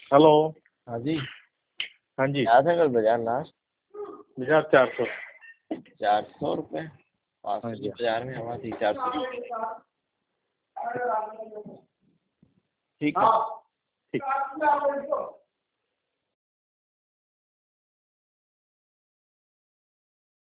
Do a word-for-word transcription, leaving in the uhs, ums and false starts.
Hello. हाँ जी। हाँ जी। क्या था कल बाजार लास्ट? बाजार चार सौ। चार सौ रुपये? पाँच हाँ सौ जी। बाजार में हवा थी चार सौ। ठीक है। ठीक।